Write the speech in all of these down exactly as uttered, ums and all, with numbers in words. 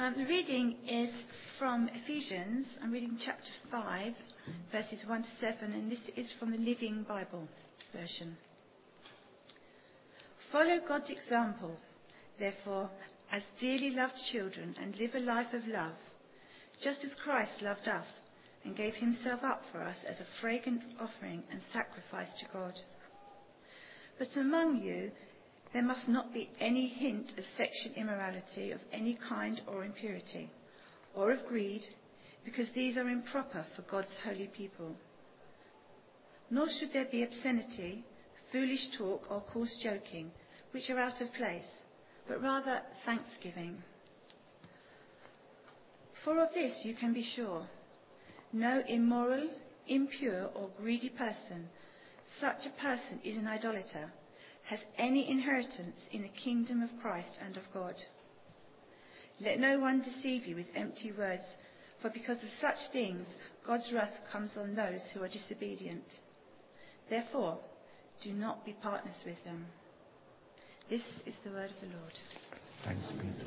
Um, the reading is from Ephesians. I'm reading chapter five, verses one to seven, and this is from the Living Bible version. Follow God's example, therefore, as dearly loved children, and live a life of love, just as Christ loved us and gave himself up for us as a fragrant offering and sacrifice to God. But among you there must not be any hint of sexual immorality of any kind or impurity, or of greed, because these are improper for God's holy people. Nor should there be obscenity, foolish talk, or coarse joking, which are out of place, but rather thanksgiving. For of this you can be sure, no immoral, impure, or greedy person, such a person is an idolater, has any inheritance in the kingdom of Christ and of God. Let no one deceive you with empty words, for because of such things God's wrath comes on those who are disobedient. Therefore, do not be partners with them. This is the word of the Lord. Thanks be to God.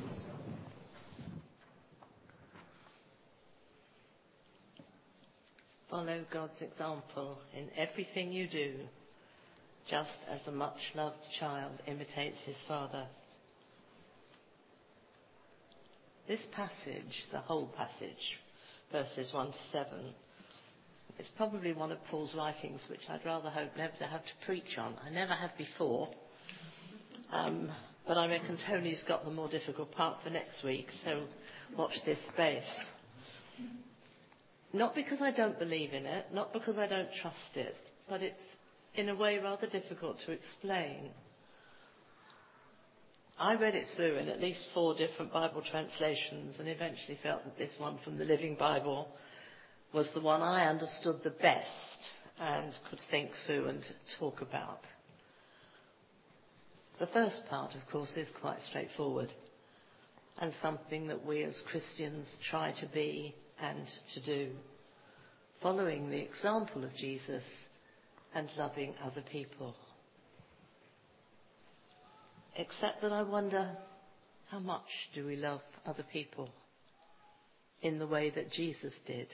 Follow God's example in everything you do, just as a much-loved child imitates his father. This passage, the whole passage, verses one to seven, is probably one of Paul's writings which I'd rather hope never to have to preach on. I never have before, um, but I reckon Tony's got the more difficult part for next week, so watch this space. Not because I don't believe in it, not because I don't trust it, but it's in a way rather difficult to explain. I read it through in at least four different Bible translations and eventually felt that this one from the Living Bible was the one I understood the best and could think through and talk about. The first part, of course, is quite straightforward and something that we as Christians try to be and to do, following the example of Jesus and loving other people. Except that I wonder, how much do we love other people in the way that Jesus did?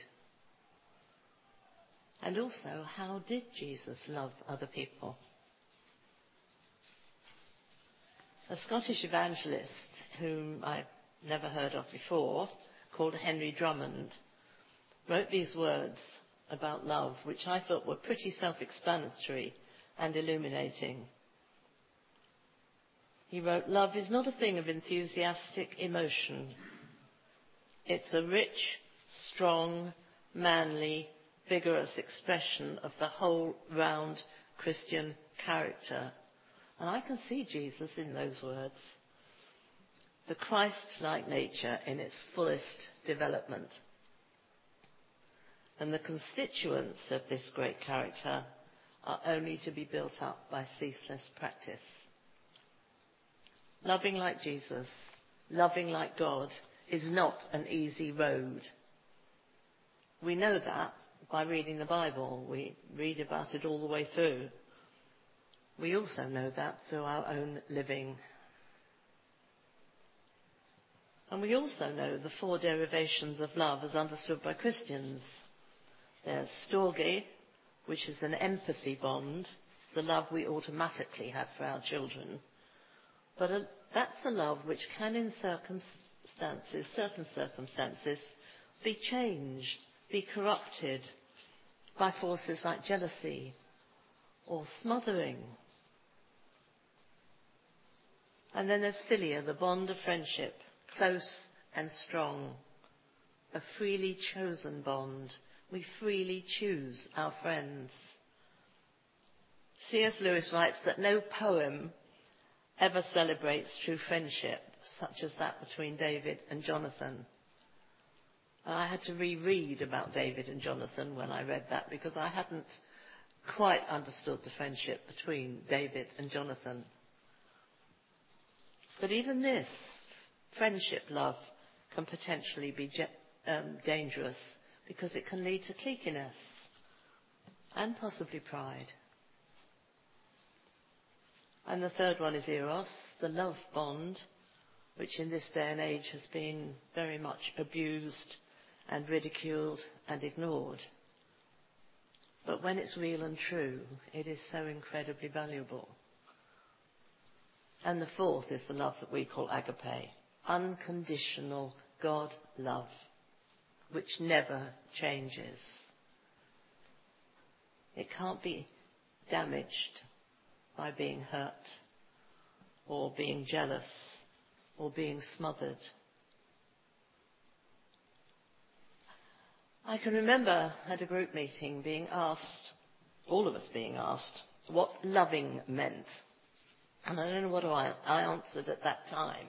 And also, how did Jesus love other people? A Scottish evangelist whom I've never heard of before, called Henry Drummond, wrote these words about love, which I thought were pretty self-explanatory and illuminating. He wrote, "Love is not a thing of enthusiastic emotion. It's a rich, strong, manly, vigorous expression of the whole round Christian character." And I can see Jesus in those words. The Christ-like nature in its fullest development. And the constituents of this great character are only to be built up by ceaseless practice. Loving like Jesus, loving like God, is not an easy road. We know that by reading the Bible. We read about it all the way through. We also know that through our own living. And we also know the four derivations of love as understood by Christians. There's storge, which is an empathy bond, the love we automatically have for our children. But a, that's a love which can in circumstances, certain circumstances, be changed, be corrupted by forces like jealousy or smothering. And then there's philia, the bond of friendship, close and strong, a freely chosen bond. We freely choose our friends. C S Lewis writes that no poem ever celebrates true friendship, such as that between David and Jonathan. And I had to reread about David and Jonathan when I read that, because I hadn't quite understood the friendship between David and Jonathan. But even this friendship love can potentially be um, dangerous, because it can lead to cliqueiness and possibly pride. And the third one is eros, the love bond, which in this day and age has been very much abused and ridiculed and ignored. But when it's real and true, it is so incredibly valuable. And the fourth is the love that we call agape, unconditional God love, which never changes. It can't be damaged by being hurt or being jealous or being smothered. I can remember at a group meeting being asked, all of us being asked, what loving meant. And I don't know what I, I answered at that time.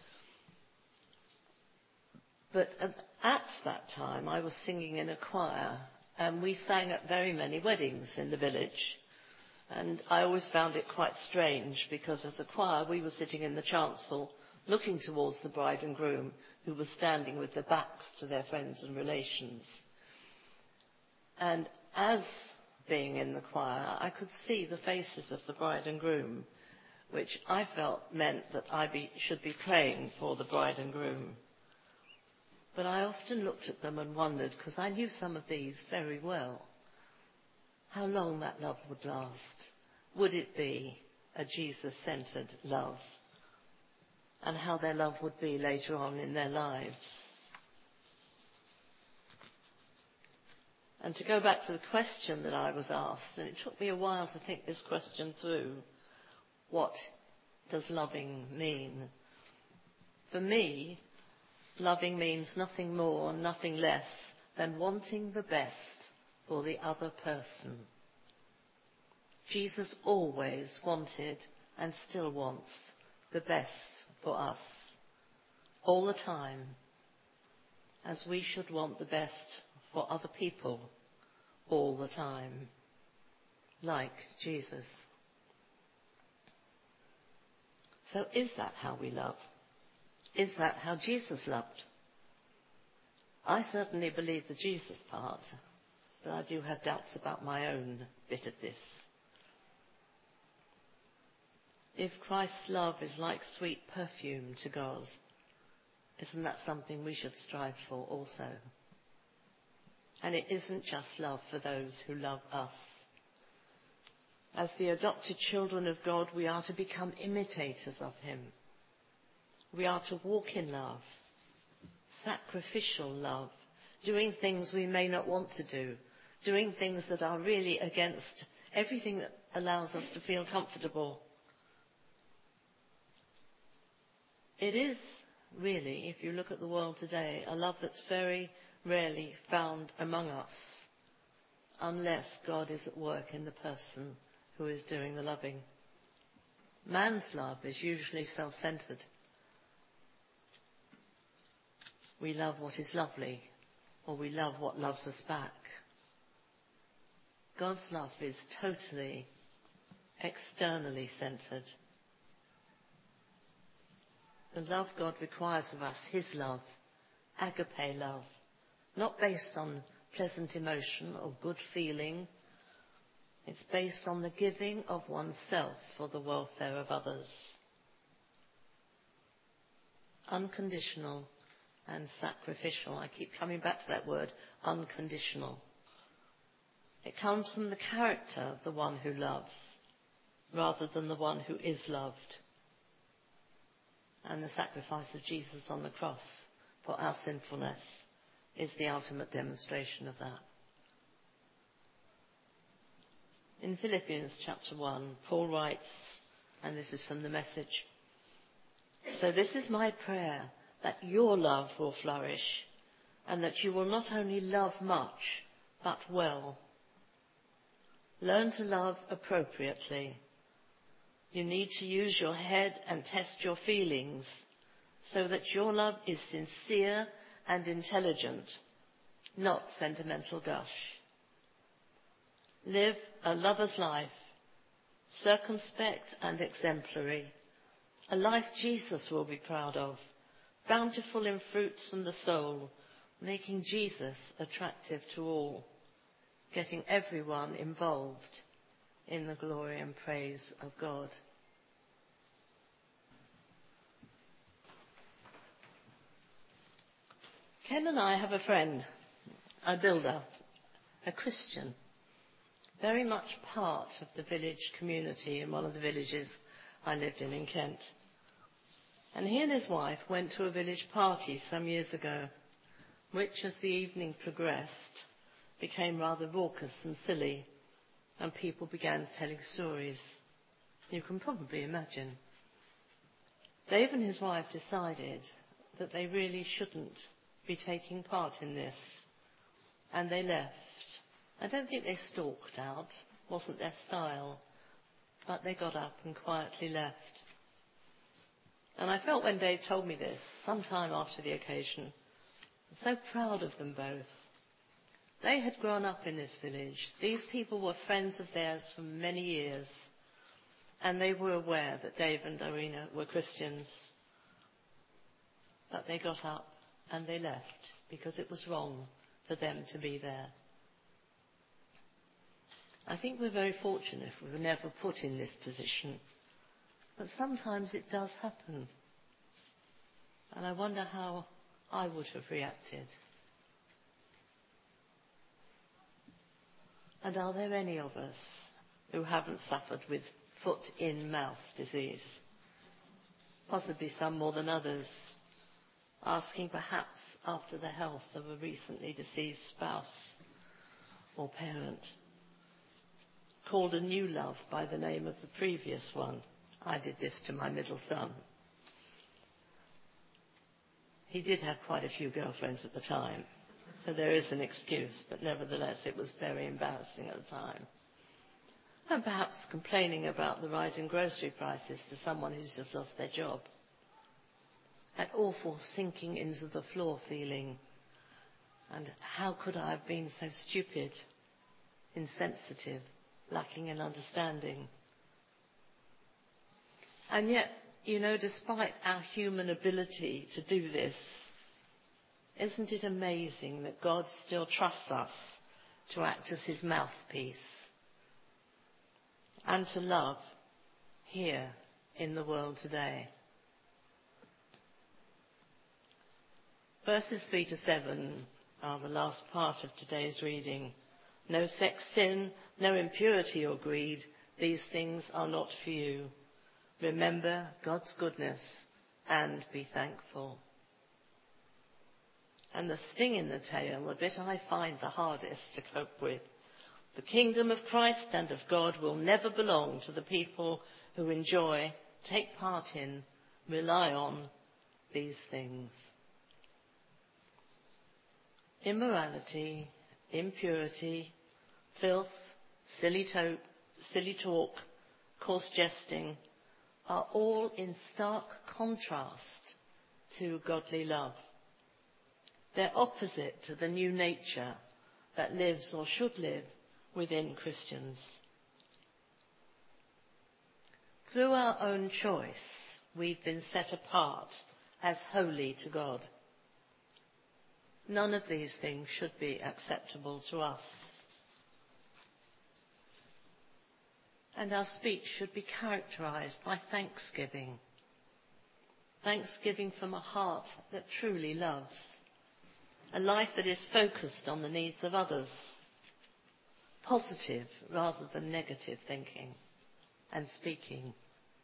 But at, at that time I was singing in a choir, and we sang at very many weddings in the village. And I always found it quite strange because as a choir we were sitting in the chancel looking towards the bride and groom, who were standing with their backs to their friends and relations. And as being in the choir, I could see the faces of the bride and groom, which I felt meant that I be, should be praying for the bride and groom. But I often looked at them and wondered, because I knew some of these very well, how long that love would last. Would it be a Jesus-centered love? And how their love would be later on in their lives. And to go back to the question that I was asked, and it took me a while to think this question through, what does loving mean? For me, loving means nothing more, nothing less than wanting the best for the other person. Jesus always wanted and still wants the best for us, all the time, as we should want the best for other people all the time, like Jesus. So is that how we love? Is that how Jesus loved? I certainly believe the Jesus part, but I do have doubts about my own bit of this. If Christ's love is like sweet perfume to God, isn't that something we should strive for also? And it isn't just love for those who love us. As the adopted children of God, we are to become imitators of him. We are to walk in love, sacrificial love, doing things we may not want to do, doing things that are really against everything that allows us to feel comfortable. It is really, if you look at the world today, a love that's very rarely found among us, unless God is at work in the person who is doing the loving. Man's love is usually self-centered. We love what is lovely, or we love what loves us back. God's love is totally externally centered. The love God requires of us, his love, agape love, not based on pleasant emotion or good feeling. It's based on the giving of oneself for the welfare of others. Unconditional and sacrificial. I keep coming back to that word, unconditional. It comes from the character of the one who loves, rather than the one who is loved. And the sacrifice of Jesus on the cross for our sinfulness is the ultimate demonstration of that. In Philippians chapter one, Paul writes, and this is from the Message, "So this is my prayer, that your love will flourish, and that you will not only love much, but well. Learn to love appropriately. You need to use your head and test your feelings, so that your love is sincere and intelligent, not sentimental gush. Live a lover's life, circumspect and exemplary, a life Jesus will be proud of, bountiful in fruits from the soul, making Jesus attractive to all, getting everyone involved in the glory and praise of God." Ken and I have a friend, a builder, a Christian, very much part of the village community in one of the villages I lived in in Kent. And he and his wife went to a village party some years ago, which, as the evening progressed, became rather raucous and silly, and people began telling stories. You can probably imagine. Dave and his wife decided that they really shouldn't be taking part in this, and they left. I don't think they stalked out, wasn't their style, but they got up and quietly left. And I felt when Dave told me this, some time after the occasion, so proud of them both. They had grown up in this village. These people were friends of theirs for many years, and they were aware that Dave and Irina were Christians. But they got up and they left because it was wrong for them to be there. I think we're very fortunate if we were never put in this position. But sometimes it does happen. And I wonder how I would have reacted. And are there any of us who haven't suffered with foot-in-mouth disease? Possibly some more than others, asking perhaps after the health of a recently deceased spouse or parent, called a new love by the name of the previous one. I did this to my middle son. He did have quite a few girlfriends at the time, so there is an excuse, but nevertheless it was very embarrassing at the time. And perhaps complaining about the rise in grocery prices to someone who's just lost their job. That awful sinking into the floor feeling. And how could I have been so stupid, insensitive, lacking in understanding? And yet, you know, despite our human ability to do this, isn't it amazing that God still trusts us to act as his mouthpiece and to love here in the world today? Verses three to seven are the last part of today's reading. No sex sin, no impurity or greed, these things are not for you. Remember God's goodness and be thankful. And the sting in the tail, the bit I find the hardest to cope with. The kingdom of Christ and of God will never belong to the people who enjoy, take part in, rely on these things. Immorality, impurity, filth, silly, to- silly talk, coarse jesting, are all in stark contrast to godly love. They're opposite to the new nature that lives or should live within Christians. Through our own choice, we've been set apart as holy to God. None of these things should be acceptable to us. And our speech should be characterized by thanksgiving. Thanksgiving from a heart that truly loves. A life that is focused on the needs of others. Positive rather than negative thinking and speaking.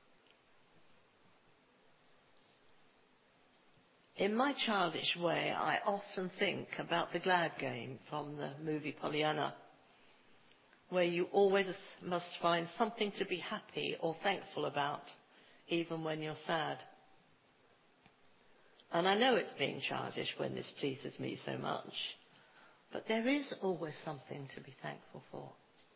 In my childish way, I often think about the glad game from the movie Pollyanna, where you always must find something to be happy or thankful about, even when you're sad. And I know it's being childish when this pleases me so much, but there is always something to be thankful for.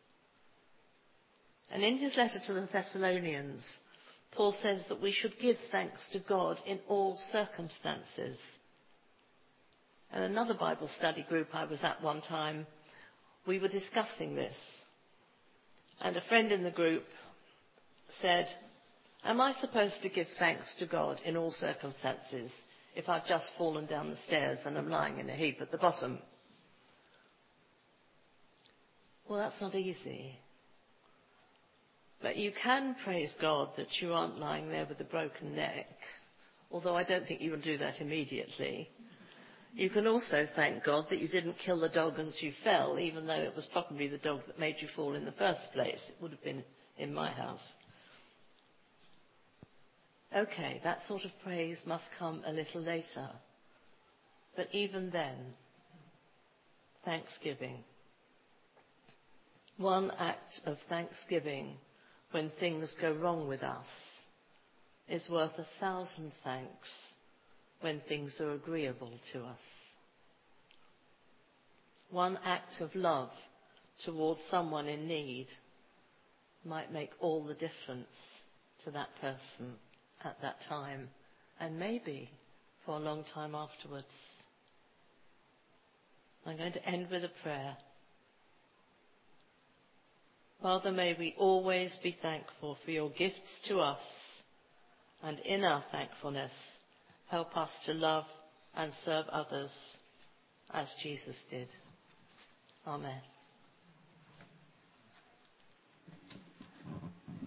And in his letter to the Thessalonians, Paul says that we should give thanks to God in all circumstances. And another Bible study group I was at one time, we were discussing this. And a friend in the group said, am I supposed to give thanks to God in all circumstances if I've just fallen down the stairs and I'm lying in a heap at the bottom? Well, that's not easy. But you can praise God that you aren't lying there with a broken neck, although I don't think you will do that immediately. You can also thank God that you didn't kill the dog as you fell, even though it was probably the dog that made you fall in the first place. It would have been in my house. Okay, that sort of praise must come a little later. But even then, thanksgiving. One act of thanksgiving when things go wrong with us is worth a thousand thanks when things are agreeable to us. One act of love towards someone in need might make all the difference to that person at that time, and maybe for a long time afterwards. I'm going to end with a prayer. Father, may we always be thankful for your gifts to us, and in our thankfulness, help us to love and serve others as Jesus did. Amen.